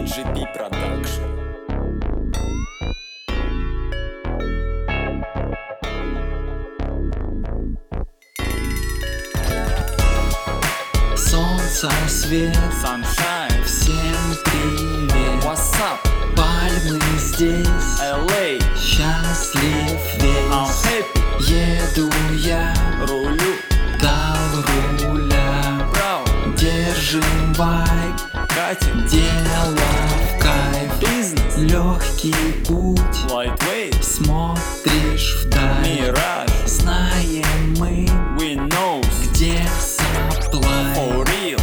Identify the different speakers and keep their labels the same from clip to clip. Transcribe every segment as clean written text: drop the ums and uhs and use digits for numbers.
Speaker 1: GP Production.
Speaker 2: Солнце, свет,
Speaker 1: Sunshine,
Speaker 2: всем привет.
Speaker 1: what's up?
Speaker 2: Пальмы здесь,
Speaker 1: LA,
Speaker 2: счастлив
Speaker 1: I'm
Speaker 2: весь.
Speaker 1: happy,
Speaker 2: Еду я,
Speaker 1: рулю,
Speaker 2: дал руля,
Speaker 1: право,
Speaker 2: держим байк,
Speaker 1: катим,
Speaker 2: дело в кайф.
Speaker 1: бизнес,
Speaker 2: Легкий путь,
Speaker 1: lightweight,
Speaker 2: смотришь вдаль.
Speaker 1: мираж,
Speaker 2: Знаем мы,
Speaker 1: we knows,
Speaker 2: где supply.
Speaker 1: for real,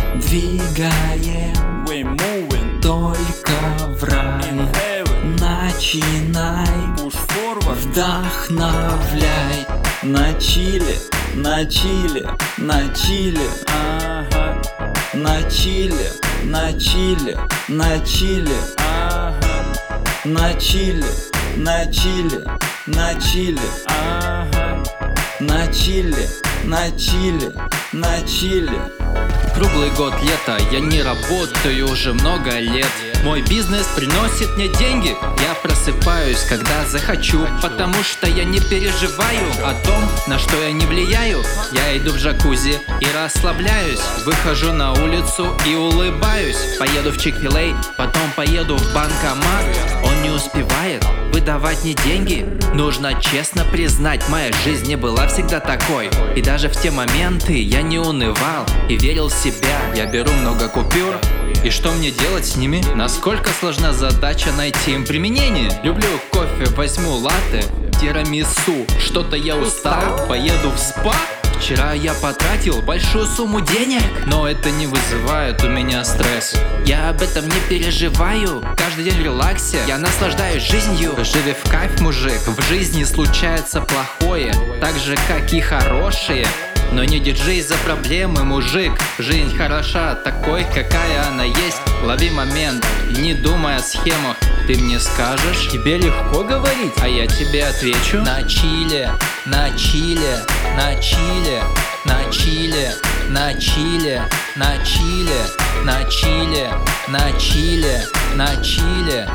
Speaker 2: Двигаем
Speaker 1: we moving,
Speaker 2: только в
Speaker 1: in
Speaker 2: рай.
Speaker 1: heaven,
Speaker 2: Начинай,
Speaker 1: push forward,
Speaker 2: вдохновляй. На чиле, на чиле, на чиле,
Speaker 1: ага,
Speaker 2: на чиле, на чиле, на чиле,
Speaker 1: ага,
Speaker 2: на чиле, на чиле, на чиле,
Speaker 1: ага.
Speaker 2: на чиле, на чиле, на чиле.
Speaker 3: Круглый год лета, я не работаю уже много лет. Мой бизнес приносит мне деньги. Я просыпаюсь, когда захочу, потому что я не переживаю о том, на что я не влияю. Я иду в джакузи и расслабляюсь. Выхожу на улицу и улыбаюсь. Поеду в Чик-фил-Эй, потом поеду в банкомат. Он не успевает выдавать мне деньги. Нужно честно признать, моя жизнь не была всегда такой. И даже в те моменты я не унывал и верил в себя. Я беру много купюр, и что мне делать с ними? Насколько сложна задача найти им применение? Люблю кофе, возьму латте, тирамису. Что-то я устал, поеду в спа. Вчера я потратил большую сумму денег, но это не вызывает у меня стресс. Я об этом не переживаю. Каждый день в релаксе, я наслаждаюсь жизнью. Живи в кайф, мужик. В жизни случается плохое, так же как и хорошее. Но не диджей за проблемы, мужик. Жизнь хороша такой, какая она есть. Лови момент, не думай о схемах. Ты мне скажешь, тебе легко говорить, а я тебе отвечу: на чиле, на чиле, на чиле, на чиле, на чиле, на чиле, на чиле, на чиле, на чиле.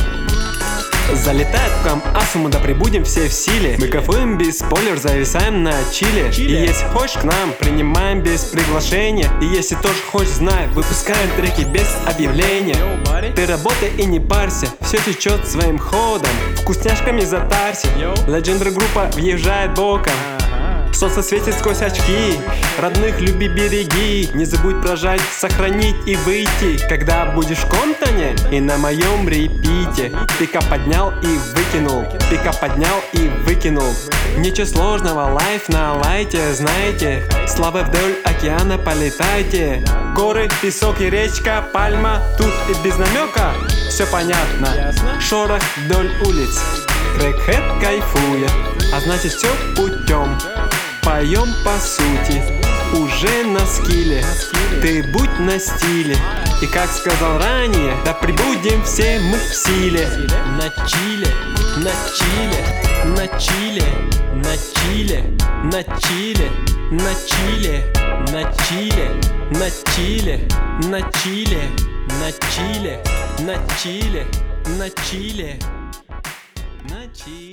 Speaker 4: Залетает в КамАЗу, мы да прибудем все в силе. Мы кайфуем без спойлер, зависаем на чиле. И если хочешь к нам, принимаем без приглашения. И если тоже хочешь, знай, выпускаем треки без объявления. Ты работай и не парься, все течет своим ходом. Вкусняшками затарься. Legendary группа въезжает боком. Солнце светит сквозь очки. Родных люби, береги. Не забудь прожать, сохранить и выйти. Когда будешь в Комптоне и на моем репите. Пика поднял и выкинул. Пика поднял и выкинул. Ничего сложного, лайф на лайте, знаете. Славы вдоль океана полетайте. Горы, песок и речка, пальма. Тут и без намека все понятно. Шорох вдоль улиц. Крэкхед кайфует, а значит все путем. Поем по сути, уже на скилле. Ты будь на стиле. И как сказал ранее, да прибудем все мы в силе. На чиле, на чиле, на чиле, на чиле, на чиле, на чиле, на чиле, на чиле, на чиле, на чиле, на чиле, на чиле, на чиле.